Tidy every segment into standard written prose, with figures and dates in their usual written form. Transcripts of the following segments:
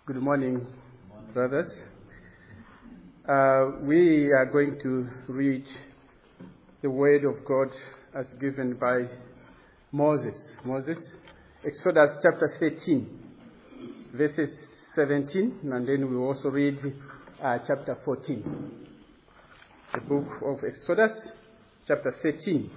Good morning, brothers. We are going to read the word of God as given by Moses. Exodus chapter 13, verses 17, and then we will also read chapter 14. The book of Exodus, chapter 13.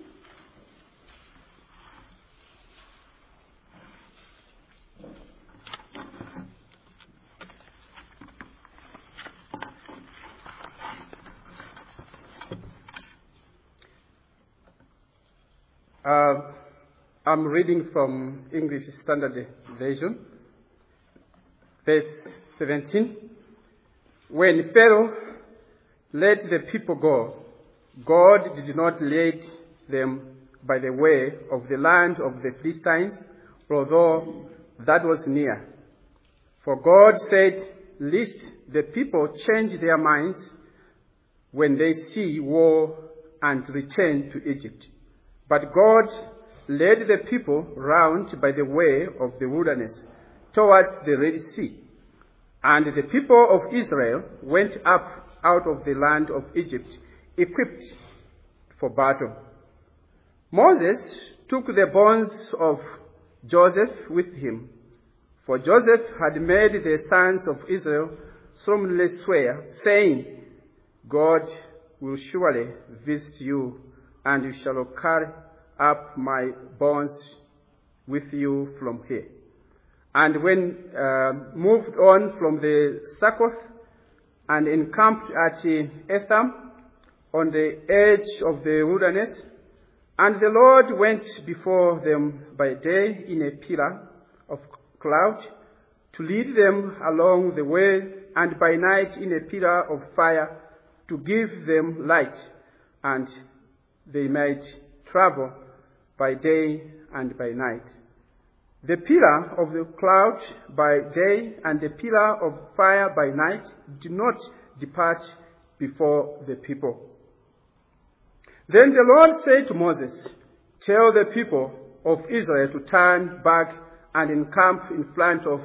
I'm reading from English Standard Version, verse 17. When Pharaoh let the people go, God did not lead them by the way of the land of the Philistines, although that was near. For God said, lest the people change their minds when they see war and return to Egypt. But God led the people round by the way of the wilderness towards the Red Sea. And the people of Israel went up out of the land of Egypt, equipped for battle. Moses took the bonds of Joseph with him, for Joseph had made the sons of Israel solemnly swear, saying, God will surely visit you, and you shall carry up my bonds with you from here. And when moved on from the Succoth and encamped at Etham on the edge of the wilderness, and the Lord went before them by day in a pillar of cloud to lead them along the way, and by night in a pillar of fire to give them light, and they might travel by day and by night. The pillar of the cloud by day and the pillar of fire by night did not depart before the people. Then the Lord said to Moses, tell the people of Israel to turn back and encamp in front of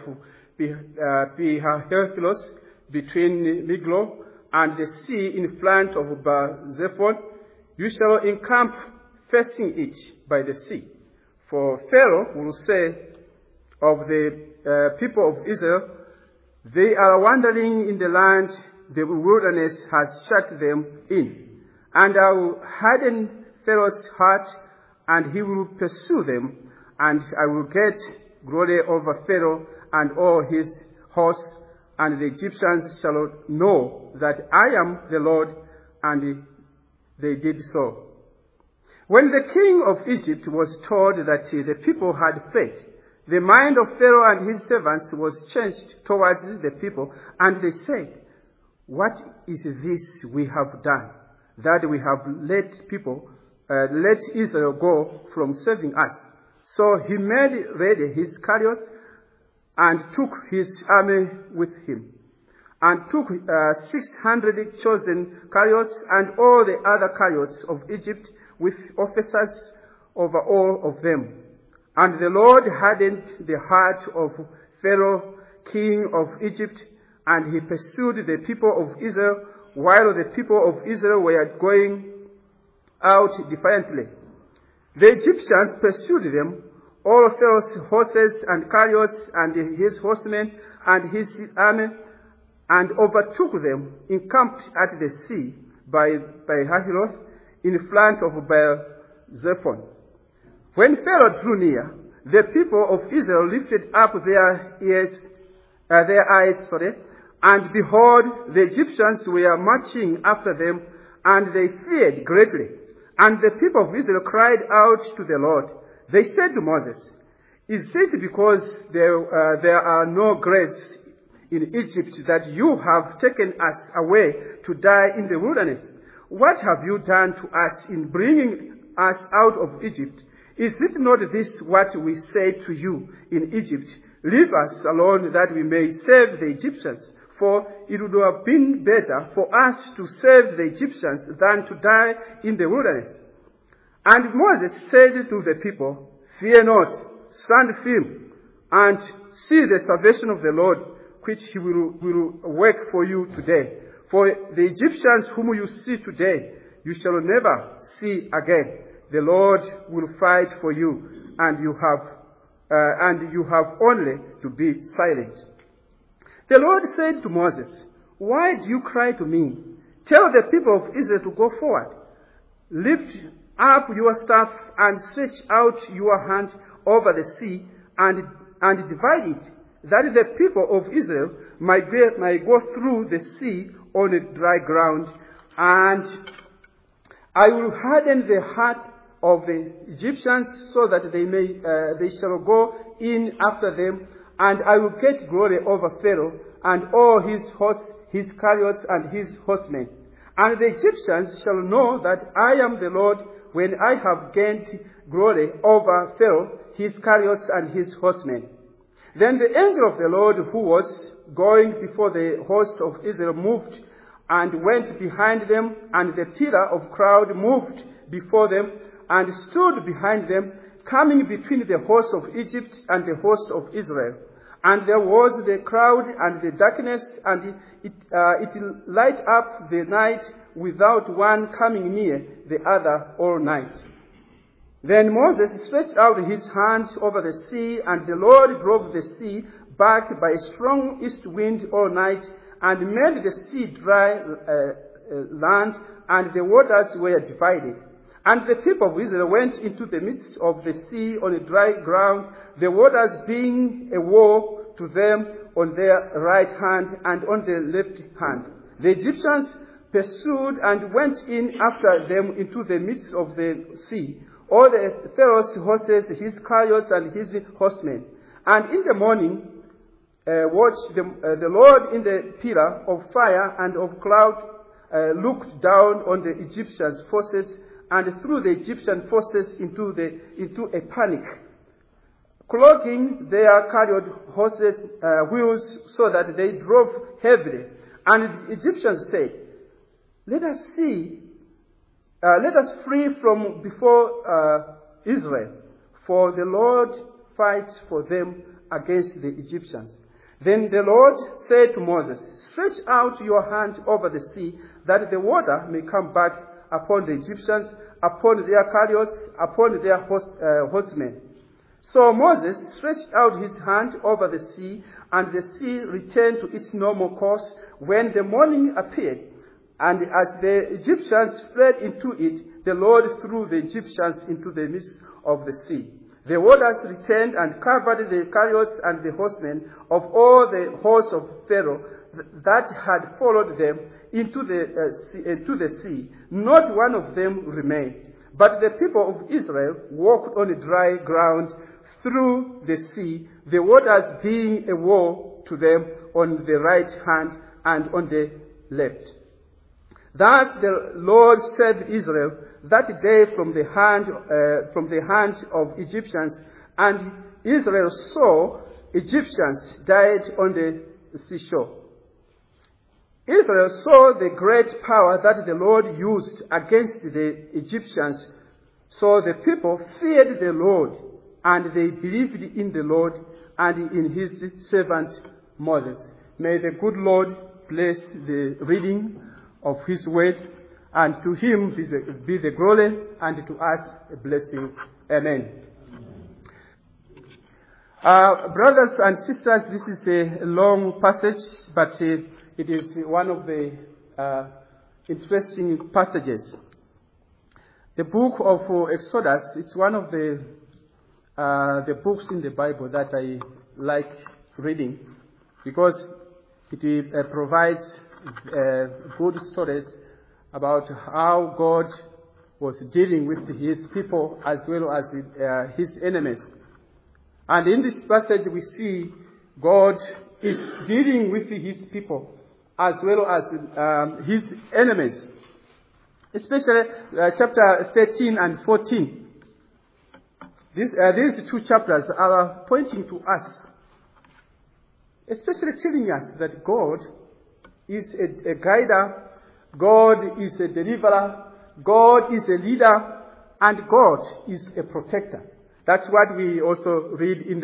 Pi-hahiroth between Migdol and the sea in front of Baal-zephon. You shall encamp facing it by the sea. For Pharaoh will say of the people of Israel, they are wandering in the land, the wilderness has shut them in. And I will harden Pharaoh's heart, and he will pursue them, and I will get glory over Pharaoh and all his hosts, and the Egyptians shall know that I am the Lord. And they did so. When the king of Egypt was told that the people had fled, the mind of Pharaoh and his servants was changed towards the people, and they said, what is this we have done, that we have let Israel go from serving us? So he made ready his chariots and took his army with him, and took 600 chosen chariots and all the other chariots of Egypt, with officers over all of them. And the Lord hardened the heart of Pharaoh, king of Egypt, and he pursued the people of Israel, while the people of Israel were going out defiantly. The Egyptians pursued them, all Pharaoh's horses and chariots, and his horsemen and his army, and overtook them, encamped at the sea by Hahiroth, in front of Baal-zephon. When Pharaoh drew near, the people of Israel lifted up their eyes, and behold, the Egyptians were marching after them, and they feared greatly. And the people of Israel cried out to the Lord. They said to Moses, is it because there are no graves in Egypt that you have taken us away to die in the wilderness? What have you done to us in bringing us out of Egypt? Is it not this what we said to you in Egypt? Leave us alone that we may serve the Egyptians. For it would have been better for us to serve the Egyptians than to die in the wilderness. And Moses said to the people, fear not, stand firm, and see the salvation of the Lord, which he will work for you today. For the Egyptians whom you see today, you shall never see again. The Lord will fight for you, and you have only to be silent. The Lord said to Moses, "Why do you cry to me? Tell the people of Israel to go forward. Lift up your staff and stretch out your hand over the sea and divide it, that the people of Israel might go through the sea on a dry ground. And I will harden the heart of the Egyptians so that they shall go in after them, and I will get glory over Pharaoh and all his hosts, his chariots and his horsemen. And the Egyptians shall know that I am the Lord when I have gained glory over Pharaoh, his chariots and his horsemen." Then the angel of the Lord, who was going before the host of Israel, moved and went behind them, and the pillar of cloud moved before them and stood behind them, coming between the host of Egypt and the host of Israel. And there was the cloud and the darkness, and it light up the night without one coming near the other all night. Then Moses stretched out his hand over the sea, and the Lord drove the sea back by a strong east wind all night, and made the sea dry land, and the waters were divided. And the people of Israel went into the midst of the sea on a dry ground, the waters being a wall to them on their right hand and on their left hand. The Egyptians pursued and went in after them into the midst of the sea, all the Pharaoh's horses, his chariots, and his horsemen. And in the morning watched the Lord in the pillar of fire and of cloud looked down on the Egyptians' forces and threw the Egyptian forces into a panic, clogging their chariot horses' wheels so that they drove heavily. And the Egyptians said, Let us flee from before Israel, for the Lord fights for them against the Egyptians." Then the Lord said to Moses, "Stretch out your hand over the sea, that the water may come back upon the Egyptians, upon their chariots, upon their horsemen." So Moses stretched out his hand over the sea, and the sea returned to its normal course when the morning appeared. And as the Egyptians fled into it, the Lord threw the Egyptians into the midst of the sea. The waters returned and covered the chariots and the horsemen of all the hosts of Pharaoh that had followed them into the sea. Not one of them remained. But the people of Israel walked on dry ground through the sea, the waters being a wall to them on the right hand and on the left. Thus the Lord saved Israel that day from the hand of Egyptians, and Israel saw Egyptians died on the seashore. Israel saw the great power that the Lord used against the Egyptians, so the people feared the Lord, and they believed in the Lord and in his servant Moses. May the good Lord bless the reading of his word, and to him be the glory, and to us a blessing. Amen. Brothers and sisters, this is a long passage, but it is one of the interesting passages. The book of Exodus is one of the books in the Bible that I like reading, because it provides good stories about how God was dealing with his people as well as his enemies. And in this passage we see God is dealing with his people as well as his enemies. Especially chapter 13 and 14. These two chapters are pointing to us, especially telling us that God is a guider, God is a deliverer, God is a leader, and God is a protector. That's what we also read in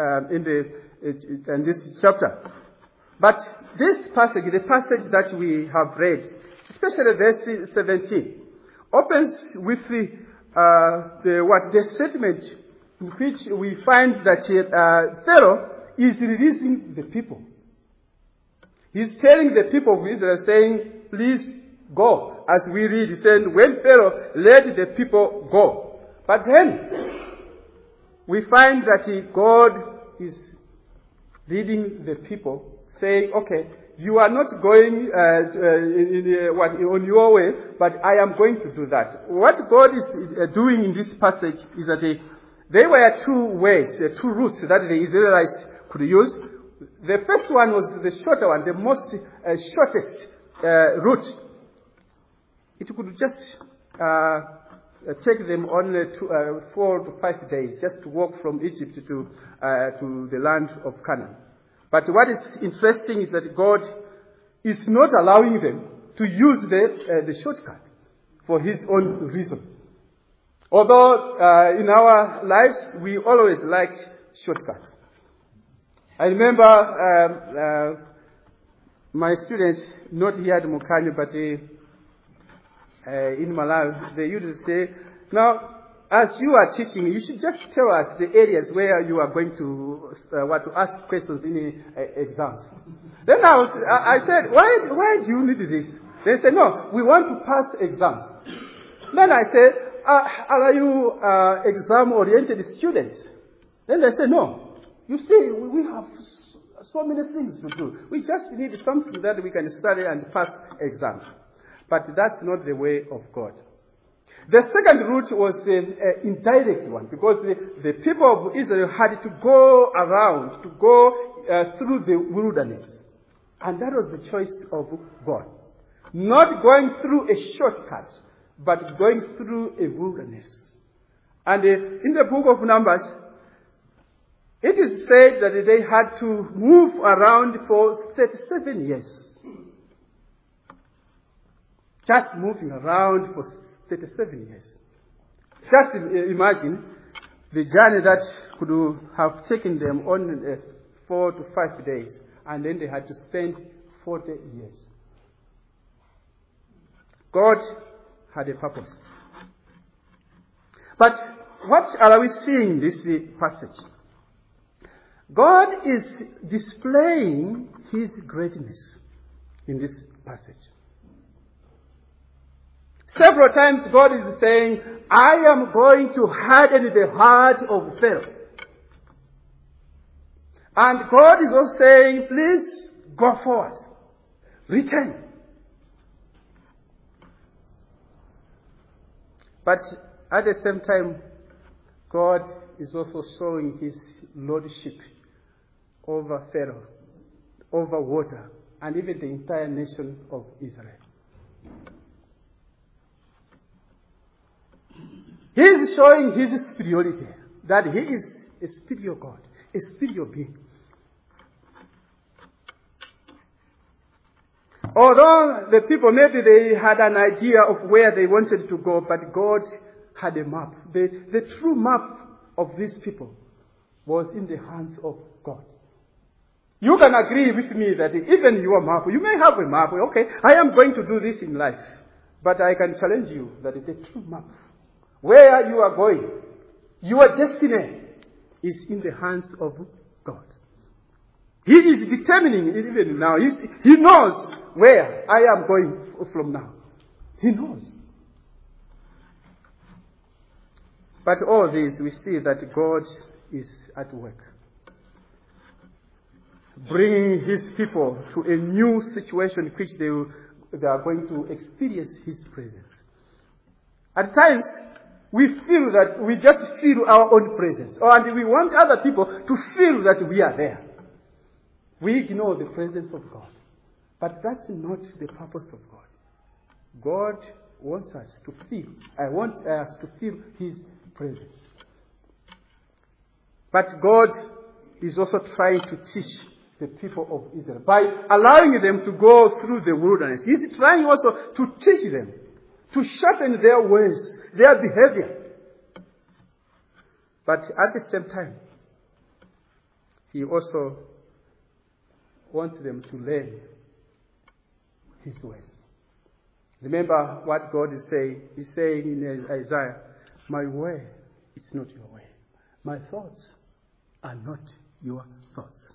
this chapter. But this passage, the passage that we have read, especially verse 17, opens with the statement in which we find that Pharaoh is releasing the people. He's telling the people of Israel, saying, please go. As we read, he said, when Pharaoh let the people go. But then, we find that God is leading the people, saying, okay, you are not going on your way, but I am going to do that. What God is doing in this passage is that there were two ways, two routes that the Israelites could use. The first one was the shorter one, the most shortest route. It could just take them only 4 to 5 days, just to walk from Egypt to the land of Canaan. But what is interesting is that God is not allowing them to use the shortcut for His own reason. Although in our lives we always like shortcuts. I remember my students, not here at Mukanya, but in Malawi, they used to say, now, as you are teaching, you should just tell us the areas where you are going to ask questions in exams. Then I said, why do you need this? They said, no, we want to pass exams. Then I said, are you exam-oriented students? Then they said, no. You see, we have so many things to do. We just need something that we can study and pass exams. But that's not the way of God. The second route was an indirect one, because the people of Israel had to go around, to go through the wilderness. And that was the choice of God. Not going through a shortcut, but going through a wilderness. And in the book of Numbers, it is said that they had to move around for 37 years. Just moving around for 37 years. Just imagine the journey that could have taken them on 4 to 5 days, and then they had to spend 40 years. God had a purpose. But what are we seeing in this passage? God is displaying His greatness in this passage. Several times God is saying, I am going to harden the heart of Pharaoh. And God is also saying, please go forward. Return. But at the same time, God is also showing His lordship over Pharaoh, over water, and even the entire nation of Israel. He is showing His superiority, that He is a superior God, a superior being. Although the people, maybe they had an idea of where they wanted to go, but God had a map. The true map of these people was in the hands of God. You can agree with me that even your map, you may have a map, okay, I am going to do this in life. But I can challenge you that the true map, where you are going, your destiny is in the hands of God. He is determining it even now. He knows where I am going from now. He knows. But all this, we see that God is at work, bringing His people to a new situation in which they are going to experience His presence. At times, we feel that we just feel our own presence, and we want other people to feel that we are there. We ignore the presence of God. But that's not the purpose of God. God wants us to feel. I want us to feel His presence. But God is also trying to teach the people of Israel by allowing them to go through the wilderness. He's trying also to teach them, to sharpen their ways, their behavior. But at the same time, he also wants them to learn his ways. Remember what God is saying. He's saying in Isaiah, my way is not your way. My thoughts are not your thoughts.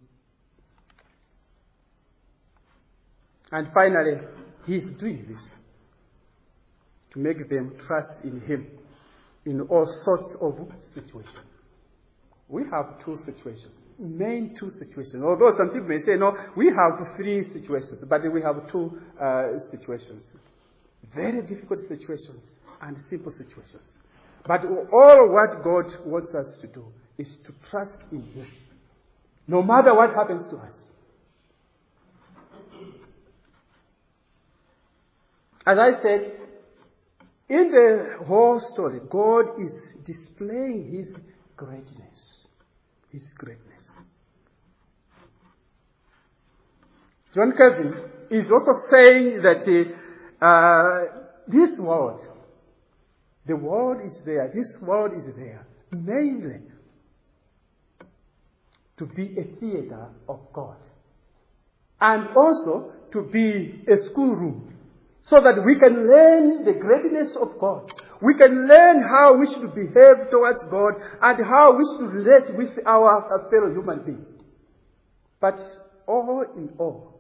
And finally, he's doing this to make them trust in him in all sorts of situations. We have two situations, main two situations. Although some people may say, no, we have three situations, but we have two situations. Very difficult situations and simple situations. But all what God wants us to do is to trust in him, no matter what happens to us. As I said, in the whole story, God is displaying his greatness. His greatness. John Calvin is also saying that this world, the world is there. This world is there mainly to be a theater of God, and also to be a schoolroom, so that we can learn the greatness of God. We can learn how we should behave towards God and how we should relate with our fellow human beings. But all in all,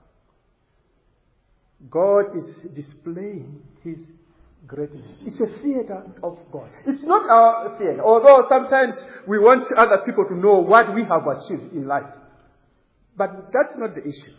God is displaying his greatness. It's a theater of God. It's not our theater, although sometimes we want other people to know what we have achieved in life. But that's not the issue.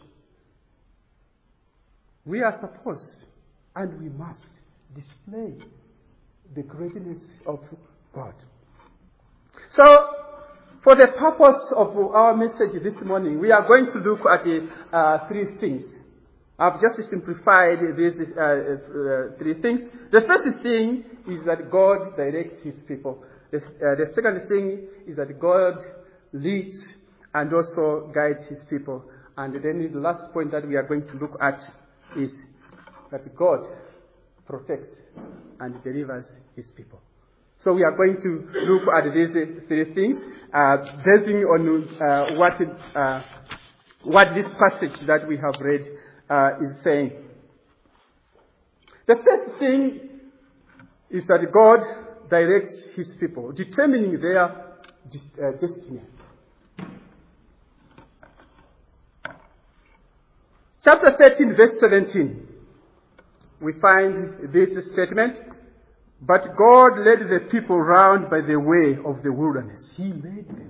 We are supposed, and we must, display the greatness of God. So, for the purpose of our message this morning, we are going to look at three things. I've just simplified these three things. The first thing is that God directs his people. The second thing is that God leads and also guides his people. And then the last point that we are going to look at is that God protects and delivers his people. So we are going to look at these three things, basing on what this passage that we have read is saying. The first thing is that God directs his people, determining their destiny. Chapter 13, verse 17, we find this statement, but God led the people round by the way of the wilderness. He led them.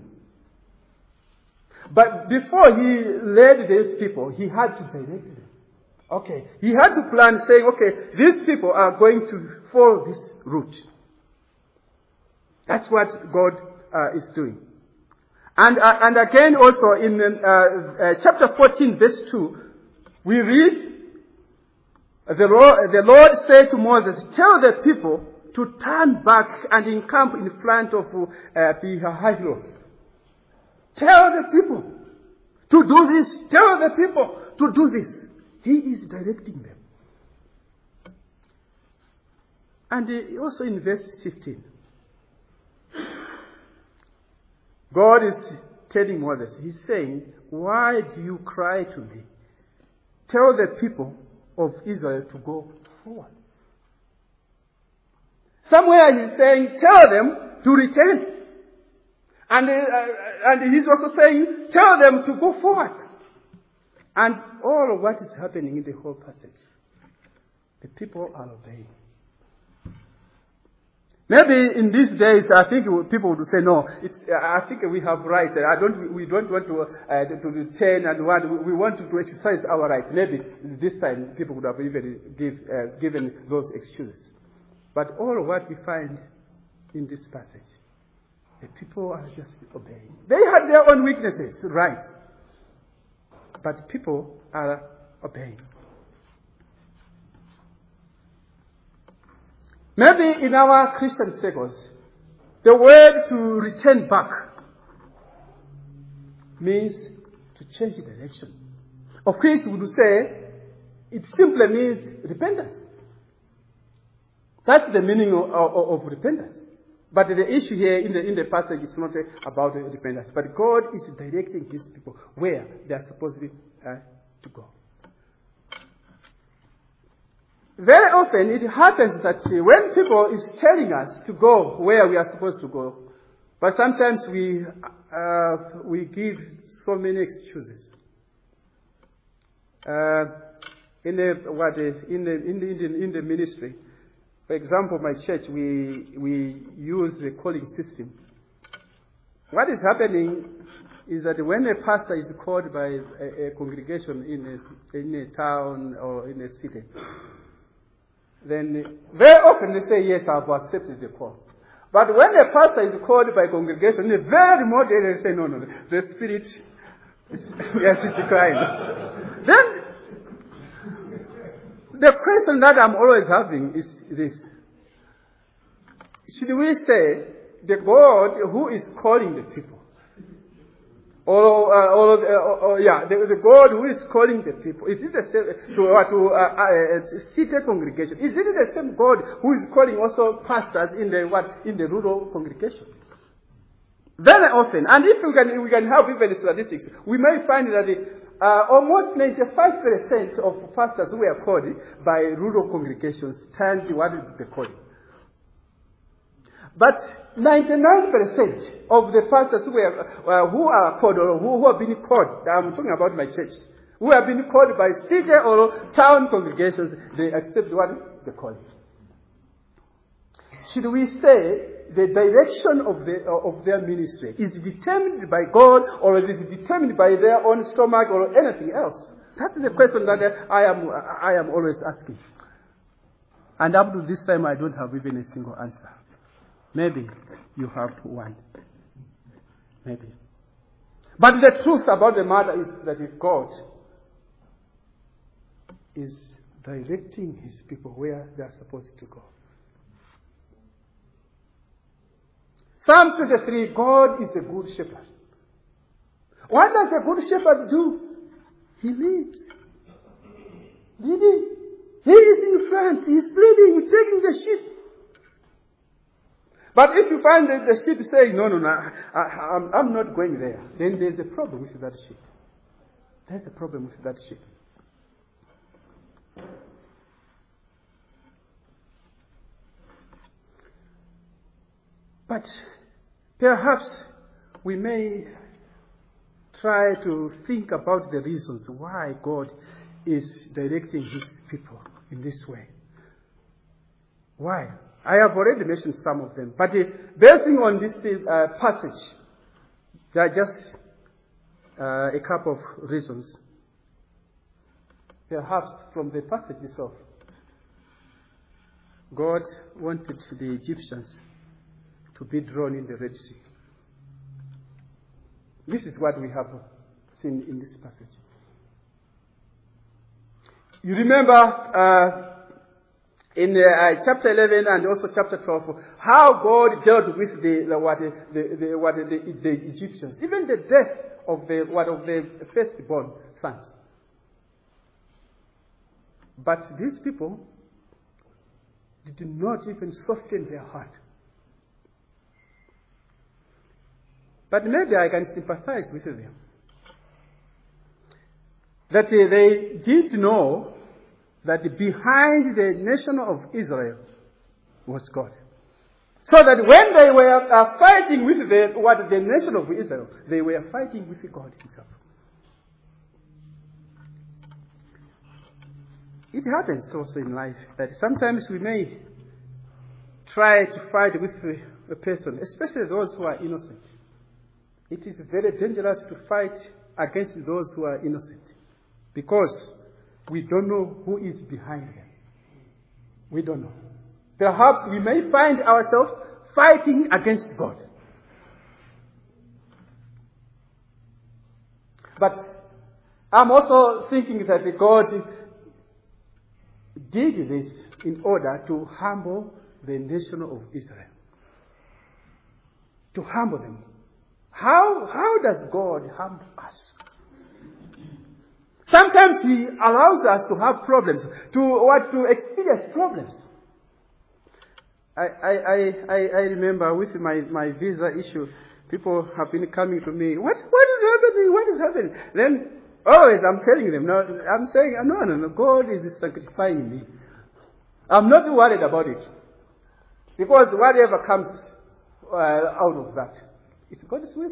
But before he led these people, he had to direct them. Okay, he had to plan, saying, okay, these people are going to follow this route. That's what God is doing. And again also in chapter 14, verse 2, we read, the Lord said to Moses, tell the people to turn back and encamp in front of Pi-hahiroth. Tell the people to do this. Tell the people to do this. He is directing them. And also in verse 15, God is telling Moses, he's saying, why do you cry to me? Tell the people of Israel to go forward. Somewhere he's saying, tell them to return. And he's also saying, tell them to go forward. And all of what is happening in the whole passage, the people are obeying. Maybe in these days, I think people would say, no, I think we have rights. We don't want to return and we want to exercise our rights. Maybe this time people would have even given those excuses. But all of what we find in this passage, the people are just obeying. They had their own weaknesses, right? But people are obeying. Maybe in our Christian circles, the word to return back means to change direction. Of course, we would say it simply means repentance. That's the meaning of repentance. But the issue here in the passage is not about dependence. But God is directing his people where they are supposed to go. Very often it happens that when people is telling us to go where we are supposed to go, but sometimes we give so many excuses. In the ministry, for example, my church, we use the calling system. What is happening is that when a pastor is called by a congregation in a town or in a city, then very often they say, yes, I've accepted the call. But when a pastor is called by a congregation, in a very remote area, they say, no, the spirit is declined. Then the question that I'm always having is this. Should we say the God who is calling the people? The God who is calling the people. Is it the same to seated congregation? Is it the same God who is calling also pastors in the rural congregation? Very often, and if we can help even the statistics, we may find that almost 95% of pastors who were called by rural congregations turned to what is the calling. But 99% of the pastors who are called or who have been called, I'm talking about my church, who have been called by city or town congregations, they accept what the calling. Should we say the direction of their ministry is determined by God, or is it determined by their own stomach or anything else? That's the question that I am always asking. And up to this time, I don't have even a single answer. Maybe you have one. Maybe. But the truth about the matter is that if God is directing his people where they are supposed to go. Psalm 23, God is a good shepherd. What does a good shepherd do? He leads. Leading. He is in front. He's leading. He's taking the sheep. But if you find that the sheep saying, no, I'm not going there, then there's a problem with that sheep. There's a problem with that sheep. But perhaps we may try to think about the reasons why God is directing his people in this way. Why? I have already mentioned some of them. But basing on this passage, there are just a couple of reasons. Perhaps from the passage itself, God wanted the Egyptians to be drawn in the Red Sea. This is what we have seen in this passage. You remember in chapter 11 and also chapter 12, how God dealt with the Egyptians, even the death of the firstborn sons. But these people did not even soften their heart. But maybe I can sympathize with them. That they did know that behind the nation of Israel was God. So that when they were fighting with the nation of Israel, they were fighting with God himself. It happens also in life that sometimes we may try to fight with a person, especially those who are innocent. It is very dangerous to fight against those who are innocent, because we don't know who is behind them. We don't know. Perhaps we may find ourselves fighting against God. But I'm also thinking that God did this in order to humble the nation of Israel. To humble them. How does God humble us? Sometimes he allows us to have problems, to experience problems. I remember with my visa issue, people have been coming to me, what is happening? What is happening? Then always I'm telling them, no, I'm saying, no, God is sanctifying me. I'm not worried about it. Because whatever comes out of that, it's God's will.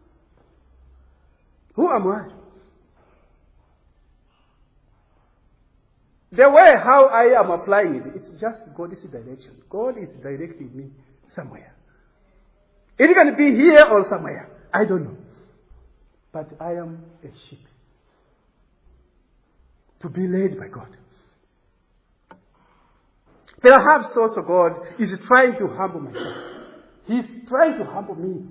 Who am I? The way how I am applying it, it's just God's direction. God is directing me somewhere. It can be here or somewhere. I don't know. But I am a sheep. To be led by God. Perhaps also God is trying to humble myself. He's trying to humble me.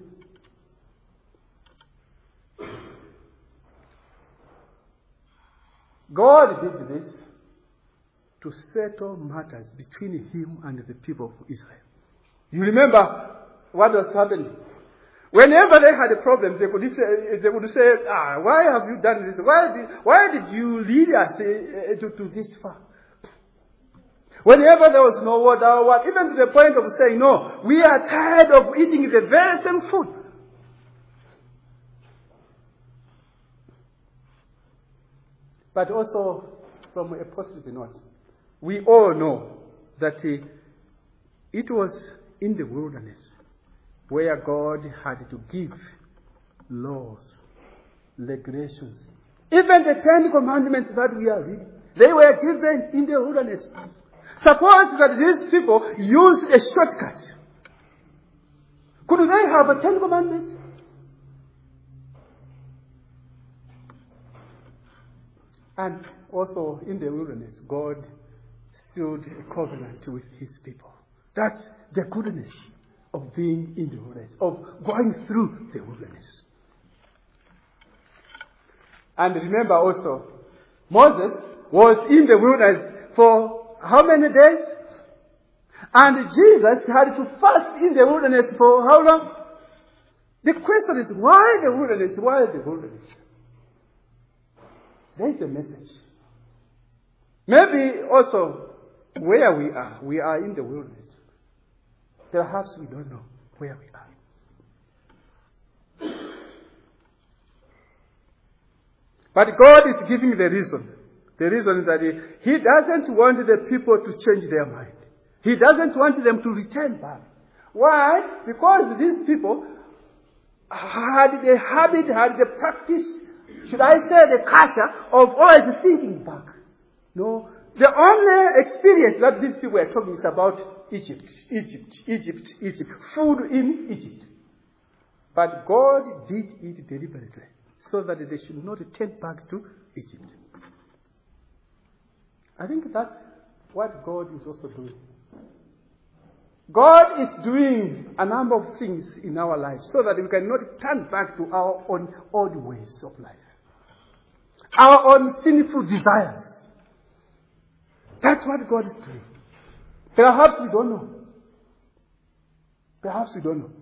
God did this to settle matters between him and the people of Israel. You remember what was happening? Whenever they had a problem, they would say, why have you done this? Why did you lead us to this far? Whenever there was no water, even to the point of saying, no, we are tired of eating the very same food. But also, from a positive note, we all know that it was in the wilderness where God had to give laws, regulations. Even the 10 Commandments that we are reading, they were given in the wilderness. Suppose that these people used a shortcut. Could they have a 10 Commandments? And also in the wilderness, God sealed a covenant with his people. That's the goodness of being in the wilderness, of going through the wilderness. And remember also, Moses was in the wilderness for how many days? And Jesus had to fast in the wilderness for how long? The question is, why the wilderness? Why the wilderness? There is a message. Maybe also where we are in the wilderness. Perhaps we don't know where we are. But God is giving the reason. The reason is that He doesn't want the people to change their mind. He doesn't want them to return back. Why? Because these people had the habit, had the practice, should I say the culture, of always thinking back. No, the only experience that these people are talking is about Egypt. Food in Egypt. But God did it deliberately so that they should not turn back to Egypt. I think that's what God is also doing. God is doing a number of things in our lives so that we cannot turn back to our own old ways of life. Our own sinful desires. That's what God is doing. Perhaps we don't know. Perhaps we don't know.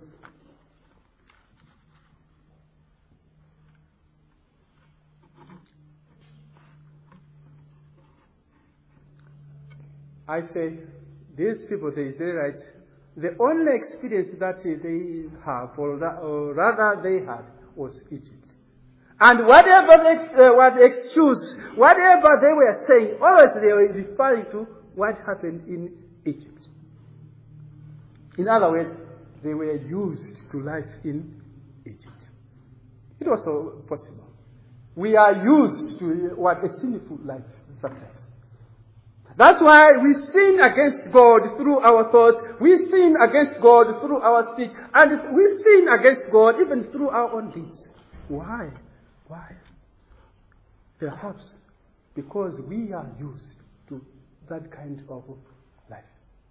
I say, these people, the Israelites, the only experience that they have, or rather they had, was Egypt. And whatever they excuse, whatever they were saying, always they were referring to what happened in Egypt. In other words, they were used to life in Egypt. It was also possible. We are used to a sinful life sometimes. That's why we sin against God through our thoughts. We sin against God through our speech. And we sin against God even through our own deeds. Why? Why? Perhaps because we are used to that kind of life.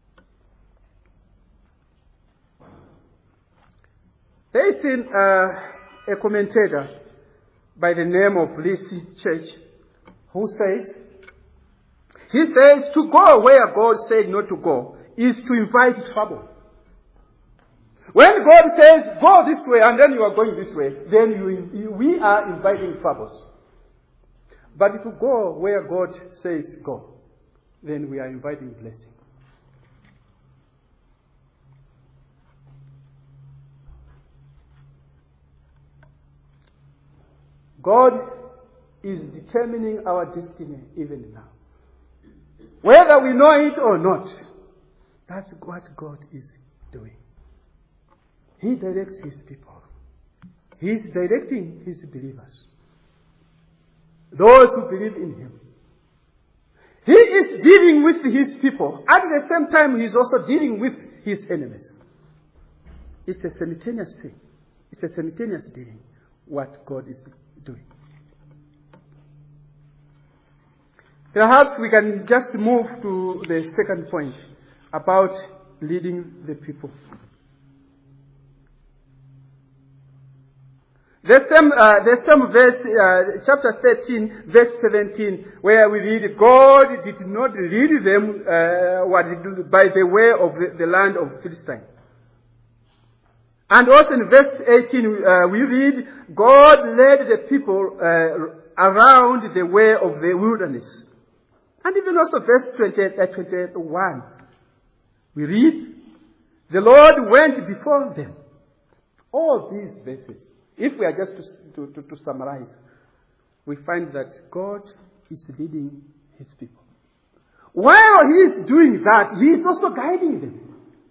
There is a commentator by the name of Lacey Church who says, he says, to go where God said not to go is to invite trouble. When God says, go this way, and then you are going this way, then we are inviting troubles. But if you go where God says go, then we are inviting blessing. God is determining our destiny even now. Whether we know it or not, that's what God is doing. He directs His people. He's directing His believers. Those who believe in Him. He is dealing with His people. At the same time, He's also dealing with His enemies. It's a simultaneous thing. It's a simultaneous dealing, what God is doing. Perhaps we can just move to the second point about leading the people. The same verse, chapter 13, verse 17, where we read, God did not lead them by the way of the land of Philistine. And also in verse 18, we read, God led the people around the way of the wilderness. And even also verse 21, we read, the Lord went before them. All these verses, if we are just to summarize, we find that God is leading His people. While He is doing that, He is also guiding them.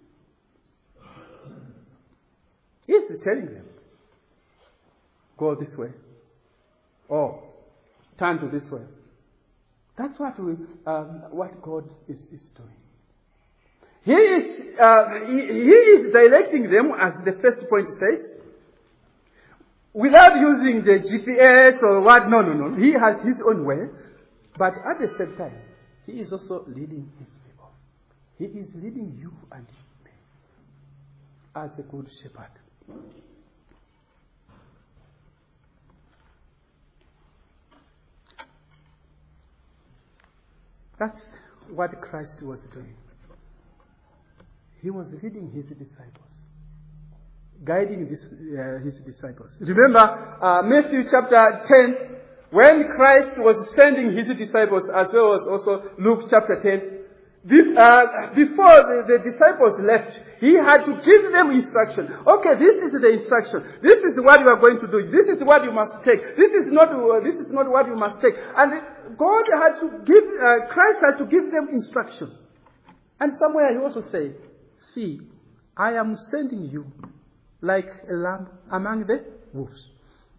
He is telling them, go this way, or turn to this way. That's what God is doing. He is directing them, as the first point says, without using the GPS or what. No. He has His own way. But at the same time, He is also leading His people. He is leading you and me as a good shepherd. That's what Christ was doing. He was leading His disciples, guiding His disciples. Remember Matthew chapter 10, when Christ was sending His disciples, as well as also Luke chapter 10, before the disciples left, He had to give them instruction. Okay, this is the instruction. This is what you are going to do. This is what you must take. This is not what you must take. And Christ had to give them instruction. And somewhere He also said, see, I am sending you like a lamb among the wolves.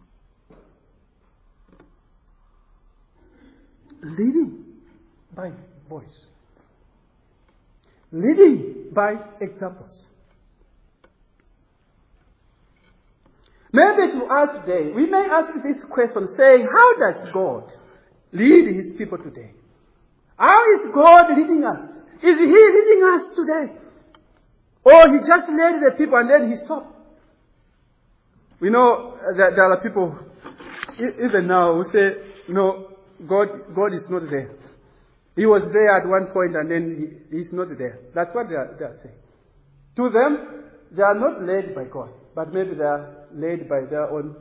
Leading by voice. Leading by examples. Maybe to us today, we may ask this question saying, how does God lead His people today? How is God leading us? Is He leading us today? Or He just led the people and then He stopped? We know that there are people, even now, who say, no, God is not there. He was there at one point and then He's not there. That's what they are saying. To them, they are not led by God, but maybe they are led by their own,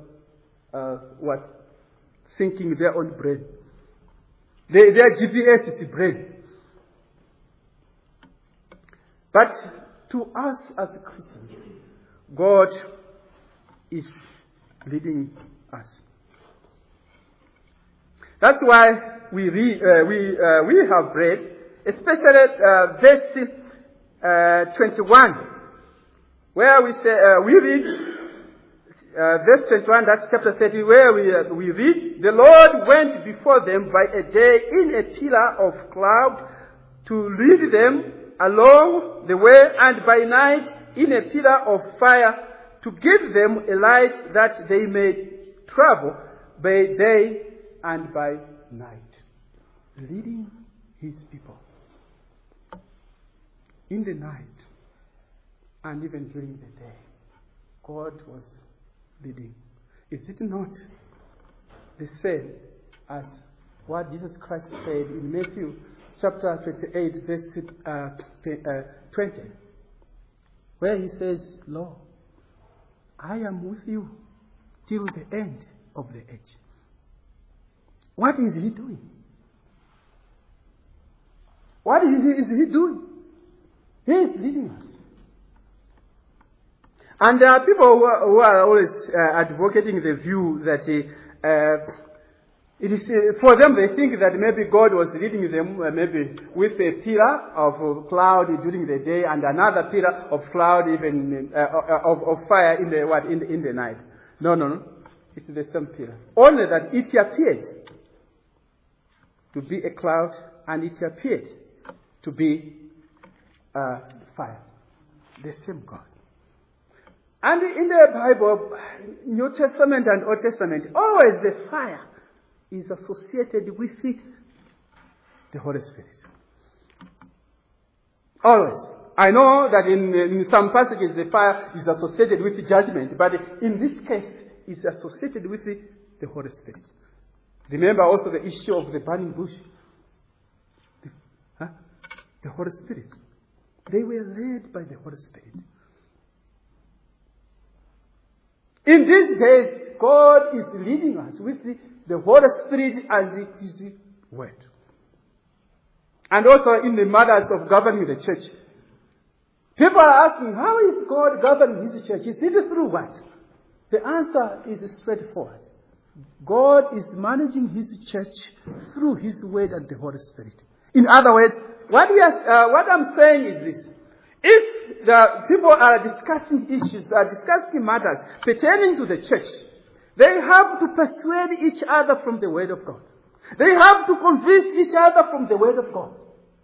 thinking their own brain. Their GPS is the brain. But to us as Christians, God is leading us. That's why we have read, especially verse 21, where we read verse 21. That's chapter 30, where we read, the Lord went before them by a day in a pillar of cloud to lead them along the way, and by night in a pillar of fire to give them a light that they may travel by day and by night. Leading His people in the night and even during the day. God was leading. Is it not the same as what Jesus Christ said in Matthew chapter 28, verse 20, where He says, Lord, I am with you till the end of the age. What is He doing? What is He doing? He is leading us. And there are people who are always advocating the view that it is for them. They think that maybe God was leading them maybe with a pillar of cloud during the day and another pillar of cloud, even of fire in the night. No. It's the same pillar. Only that it appeared to be a cloud and it appeared to be fire. The same God. And in the Bible, New Testament and Old Testament, always the fire is associated with the Holy Spirit. Always. I know that in some passages the fire is associated with judgment, but in this case it's associated with the Holy Spirit. Remember also the issue of the burning bush. The Holy Spirit. They were led by the Holy Spirit. In these days, God is leading us with the Holy Spirit and His Word. And also in the matters of governing the church. People are asking, how is God governing His church? Is it through what? The answer is straightforward. God is managing His church through His Word and the Holy Spirit. In other words, what I'm saying is this. If the people are discussing issues, are discussing matters pertaining to the church, they have to persuade each other from the Word of God. They have to convince each other from the Word of God.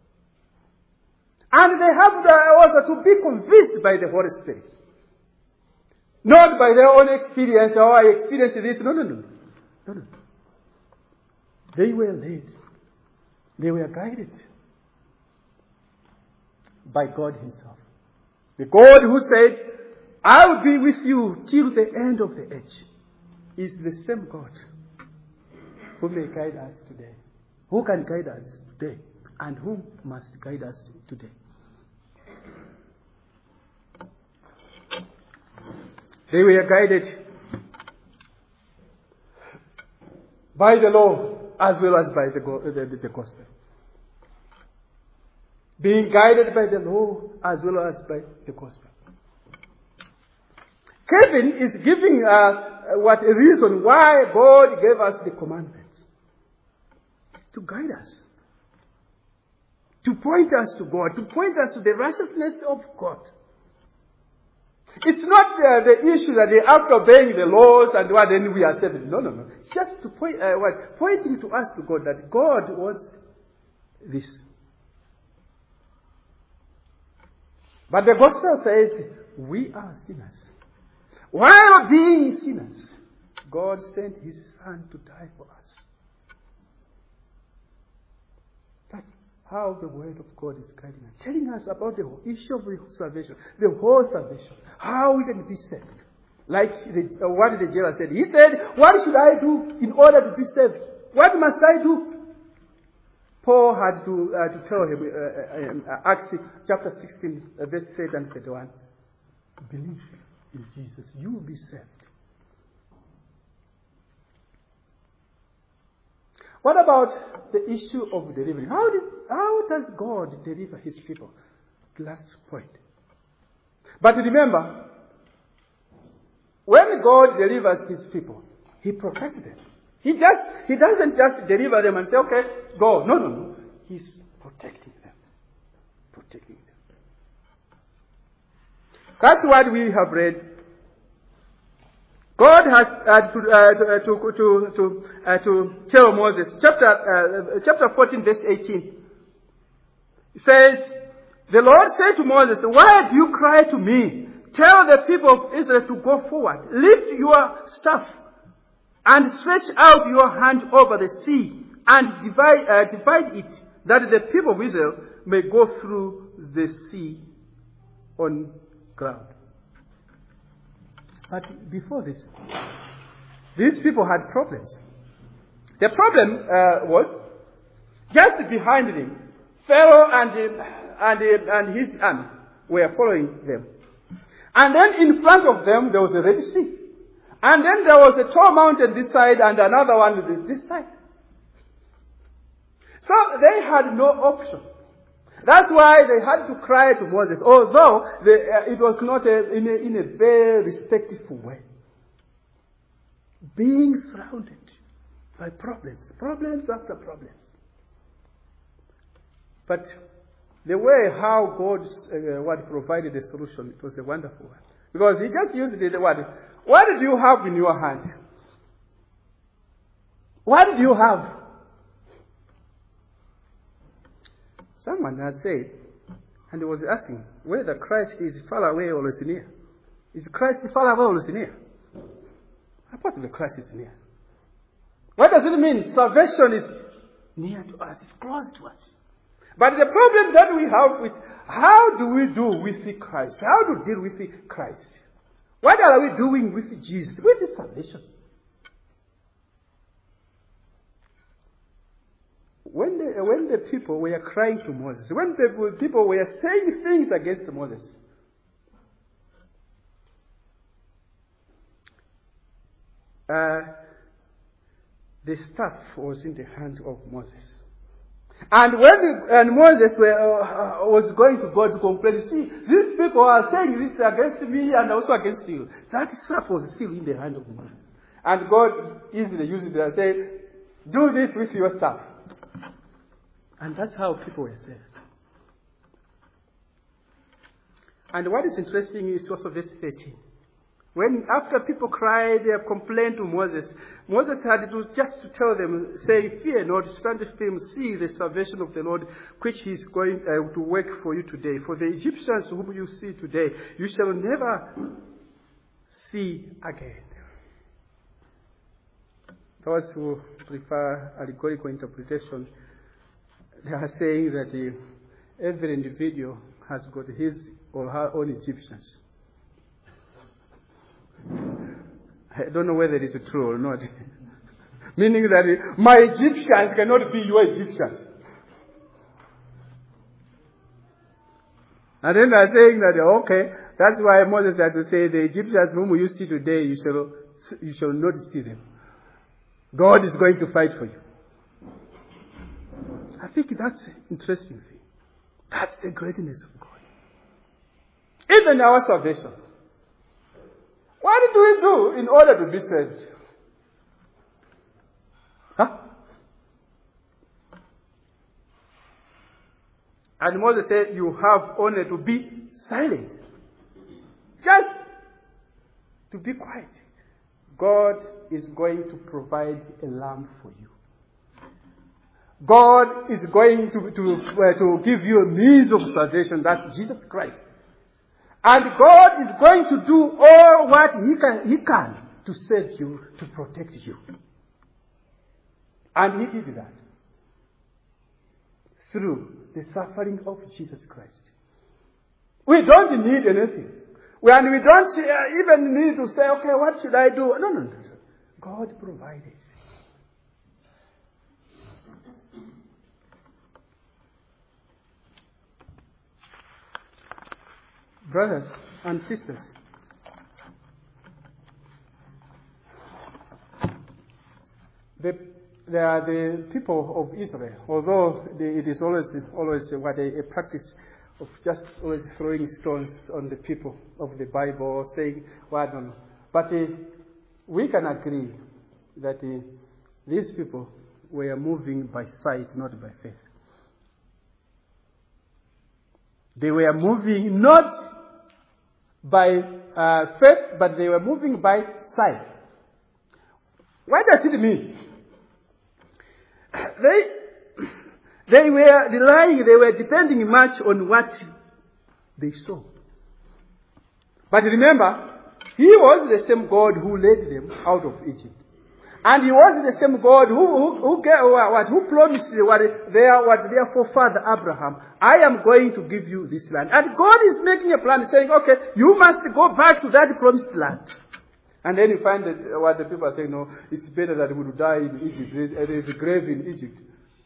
And they have also to be convinced by the Holy Spirit. Not by their own experience, oh, I experienced this. No. They were led. They were guided by God Himself. The God who said, I will be with you till the end of the age, is the same God who may guide us today. Who can guide us today? And who must guide us today? They were guided by the law as well as by the gospel. Being guided by the law as well as by the gospel. Kevin is giving a reason why God gave us the commandments. To guide us. To point us to God. To point us to the righteousness of God. It's not the issue that after obeying the laws and what then we are saved. No. It's just to pointing to us to God that God wants this. But the gospel says we are sinners. While being sinners, God sent His Son to die for us. That's how the Word of God is guiding us. Telling us about the issue of salvation. The whole salvation. How we can be saved. Like what the jailer said. He said, what should I do in order to be saved? What must I do? Paul had to tell him, Acts chapter 16, verse 30 and 31. Believe in Jesus. You will be saved. What about the issue of delivery? How does God deliver His people? The last point. But remember, when God delivers His people, He protects them. He doesn't just deliver them and say, okay, go. No. He's protecting them. Protecting them. That's what we have read. God has to tell Moses, chapter 14, verse 18. It says, the Lord said to Moses, why do you cry to me? Tell the people of Israel to go forward. Lift your staff and stretch out your hand over the sea and divide it, that the people of Israel may go through the sea on ground. But before this, these people had problems. The problem was just behind them. Pharaoh and his army were following them. And then in front of them there was a Red Sea. And then there was a tall mountain this side and another one this side. So they had no option. That's why they had to cry to Moses, although it was not in a very respectful way. being surrounded by problems after problems. But the way how God provided a solution, it was a wonderful one. Because he just used the word, what do you have in your hand? What do you have? Someone has said, and he was asking whether Christ is far away or is near. Is Christ far away or is near? Possibly Christ is near. What does it mean? Salvation is near to us, it's close to us. But the problem that we have is, how do we do with Christ? How to deal with Christ? What are we doing with Jesus? With the salvation? When the people were crying to Moses, when the people were saying things against Moses, the staff was in the hand of Moses. And when Moses was going to God to complain, see, these people are saying this against me and also against you. That staff was still in the hand of Moses. And God easily used it and said, do this with your staff. And that's how people were saved. And what is interesting is also verse 13. When after people cried, they complained to Moses, Moses had to just to tell them, saying, fear not, stand firm, see the salvation of the Lord, which he is going to work for you today. For the Egyptians whom you see today, you shall never see again. Those who prefer allegorical interpretation, they are saying that every individual has got his or her own Egyptians. I don't know whether it is true or not. Meaning that my Egyptians cannot be your Egyptians. And then they are saying that, okay, that's why Moses had to say, the Egyptians whom you see today, you shall not see them. God is going to fight for you. I think that's an interesting thing. That's the greatness of God. Even our salvation. What do we do in order to be saved? Huh? And Moses said, you have only to be silent. Just to be quiet. God is going to provide a lamb for you. God is going to give you a means of salvation. That's Jesus Christ. And God is going to do all what He can to save you, to protect you. And He did that through the suffering of Jesus Christ. We don't need anything. And we don't even need to say, okay, what should I do? No. God provided. Brothers and sisters, the people of Israel, although it is always what a practice of just always throwing stones on the people of the Bible, saying, well, I don't know. But we can agree that these people were moving by sight, not by faith. They were moving not by faith, but they were moving by sight. What does it mean? They were relying, they were depending much on what they saw. But remember, He was the same God who led them out of Egypt. And He was the same God who promised their forefather Abraham, I am going to give you this land. And God is making a plan, saying, okay, you must go back to that promised land. And then you find that what the people are saying, no, it's better that we would die in Egypt. There is a grave in Egypt.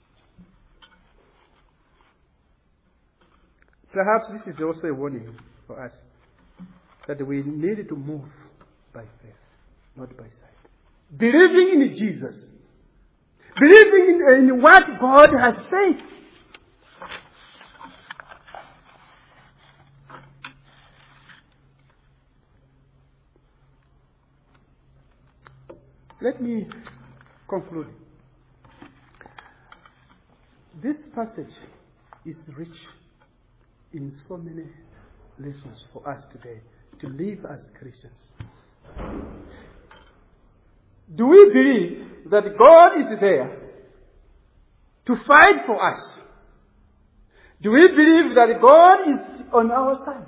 Perhaps this is also a warning for us, that we need to move by faith, not by sight. Believing in Jesus. Believing in what God has said. Let me conclude. This passage is rich in so many lessons for us today to live as Christians. Do we believe that God is there to fight for us? Do we believe that God is on our side?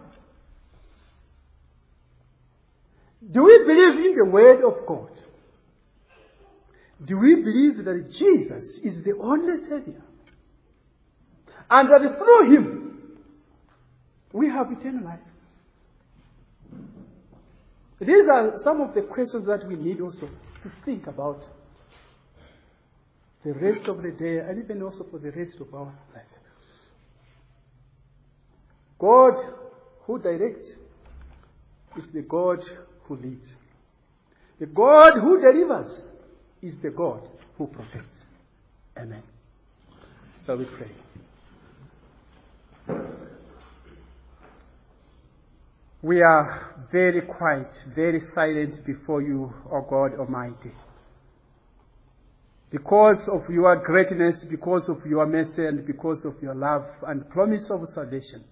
Do we believe in the Word of God? Do we believe that Jesus is the only Savior? And that through Him, we have eternal life? These are some of the questions that we need also to think about the rest of the day and even also for the rest of our life. God who directs is the God who leads. The God who delivers is the God who protects. Amen. So we pray. We are very quiet, very silent before you, O God Almighty. Because of your greatness, because of your mercy, and because of your love and promise of salvation.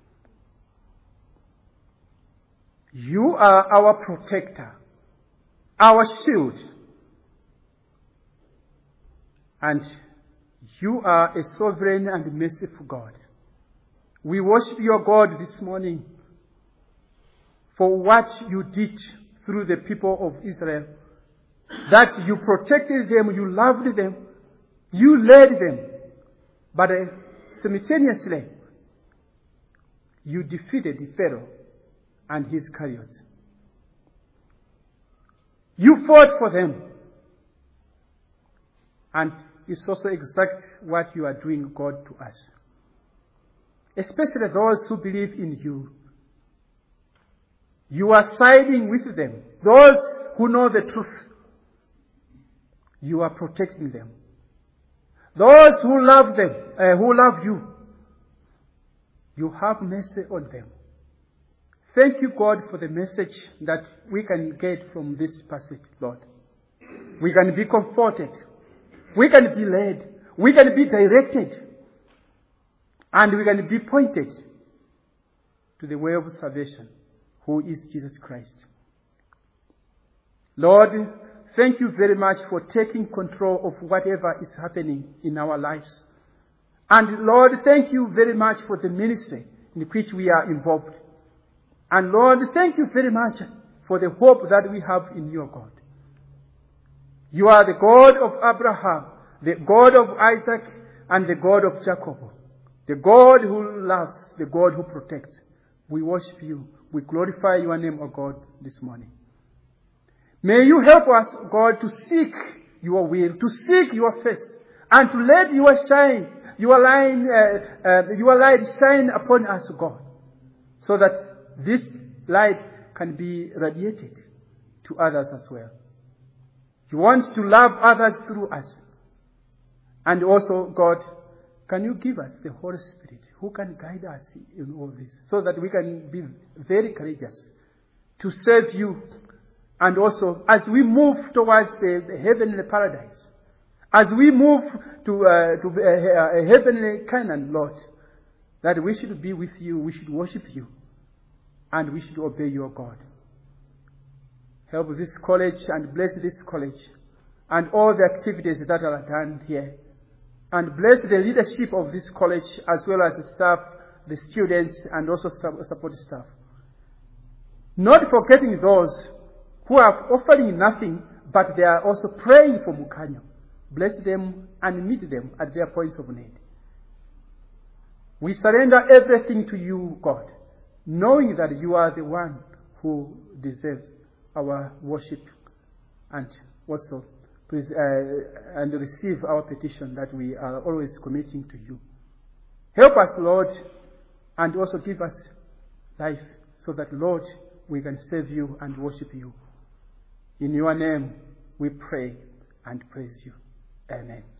You are our protector, our shield. And you are a sovereign and merciful God. We worship your God this morning for what you did through the people of Israel. That you protected them, you loved them, you led them. But simultaneously, you defeated Pharaoh and his chariots. You fought for them. And it's also exactly what you are doing, God, to us. Especially those who believe in you. You are siding with them. Those who know the truth. You are protecting them. Those who love them, who love you, you have mercy on them. Thank you, God, for the message that we can get from this passage, Lord. We can be comforted. We can be led. We can be directed. And we can be pointed to the way of salvation, who is Jesus Christ. Lord, thank you very much for taking control of whatever is happening in our lives. And Lord, thank you very much for the ministry in which we are involved. And Lord, thank you very much for the hope that we have in your God. You are the God of Abraham, the God of Isaac, and the God of Jacob. The God who loves, the God who protects. We worship you. We glorify your name, O God, this morning. May you help us, God, to seek your will, to seek your face, and to let your light shine upon us, God, so that this light can be radiated to others as well. You want to love others through us. And also, God, can you give us the Holy Spirit who can guide us in all this so that we can be very courageous to serve you. And also, as we move towards the heavenly paradise, as we move to a heavenly Canaan, Lord, that we should be with you, we should worship you, and we should obey your God. Help this college and bless this college and all the activities that are done here. And bless the leadership of this college as well as the staff, the students, and also support staff. Not forgetting those who are offering nothing, but they are also praying for Mukanyo. Bless them and meet them at their points of need. We surrender everything to you, God, knowing that you are the one who deserves our worship and also and receive our petition that we are always committing to you. Help us, Lord, and also give us life so that, Lord, we can serve you and worship you. In your name we pray and praise you. Amen.